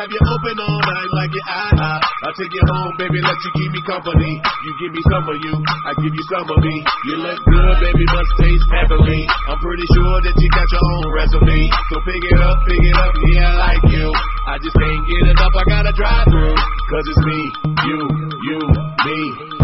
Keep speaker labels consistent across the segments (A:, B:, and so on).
A: have you open all night like your eye. I'll take you home, baby, let you keep me company. You give me some of you, I give you some of me. You look good, baby, must taste heavenly. I'm pretty sure that you got your own recipe. So pick it up, yeah, I like you. I just can't get enough, I gotta drive through. Cause it's me, you, me,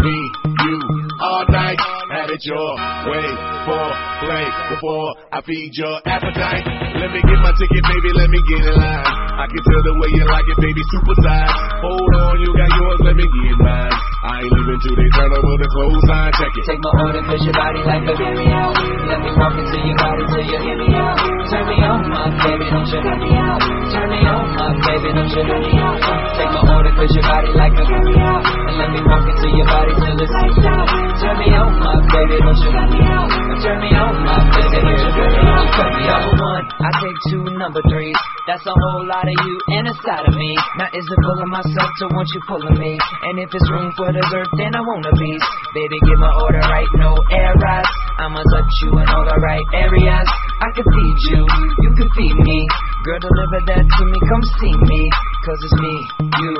A: you. All night, have it your way. For play, before I feed your appetite. Let me get my ticket, baby, let me get in line. I can tell the way you like it, baby, super size. Hold on, you got yours, let me get mine. I ain't leaving till they turn over the clothesline, check it.
B: Take my order, push your body like a video. Let me walk into your body till you hear me out. Turn me on, my baby, don't you let me out. Turn me on, my baby, don't you let me out. Take my order, push your body like a video. And let me walk into your body till it's lights out. Turn me on, my baby, don't you let me out. Turn me on, my baby, don't you let me out. Cut me out. Number one, I take two number threes. That's a whole lot of you and a side of me. Now is it pulling myself to want you pulling me? And if it's room for dessert, then I want a piece. Baby, give my order right, no errors. I'ma touch you in all the right areas. I can feed you, you can feed me. Girl, deliver that to me, come see me. Cause it's me, you,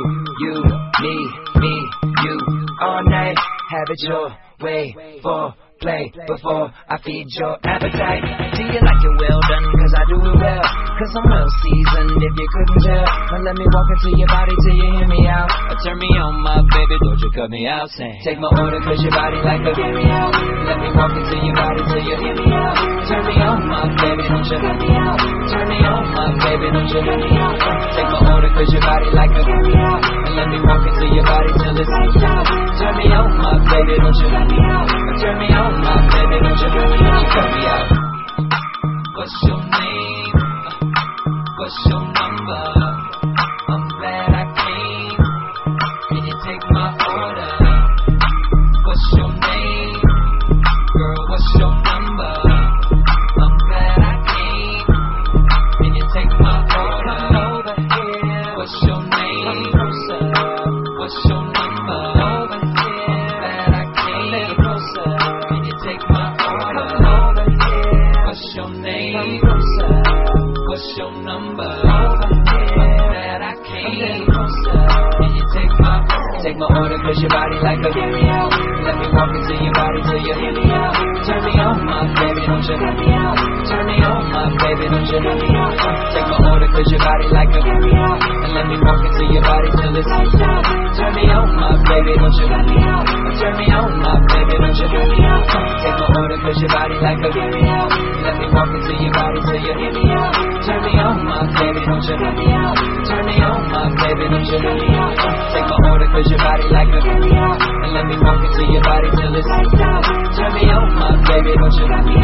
B: me, you. All night, have it your way. For play before I feed your appetite. Do you like it well done? Cause I do it well. Cause I'm well seasoned if you couldn't tell. Now let me walk into your body till you hear me out. Turn me on, my baby, don't you cut me out. Say, take my order cause your body like a video. Let me walk into your body till you hear me out. Turn me on, my baby, don't you let me out. Turn me on, my baby, don't you let me out. Take my order cause your body like a video. And let me walk into your body till it's lights out. Turn me on, my baby, don't you let me out. Turn me on, my baby, don't you let me out. You cut me out. What's your name? What's your number? I'm glad I came. Can you take my order? What's your name? Girl, what's your number? I'm glad I came. Can you take my order? Over here. What's your name? What's your number? Over here. I'm glad I came. Closer. Can you take my order? Over here. What's your name? What's your number? Over here. I'm glad I came. Closer. Can you take my order? Take my order cause your body like a video. Let me walk into your body till you hear me out. Turn me on, my baby, don't you let me out. Turn me on, my baby, don't you let me out. Take my order cause your body like a video. And let me walk into your body till it's lights out. Turn me on, my baby, don't you let me out. Turn me on, my baby, don't you let me out. Take my order cause your body like a video. Let me walk into your body till you hear me out. Turn me on, my baby, don't you let me out. Turn me on, my baby, don't you let me out. Take my order cause your body like a video. And let me walk into your body till it's lights out. Turn me on, my baby, don't you let me out.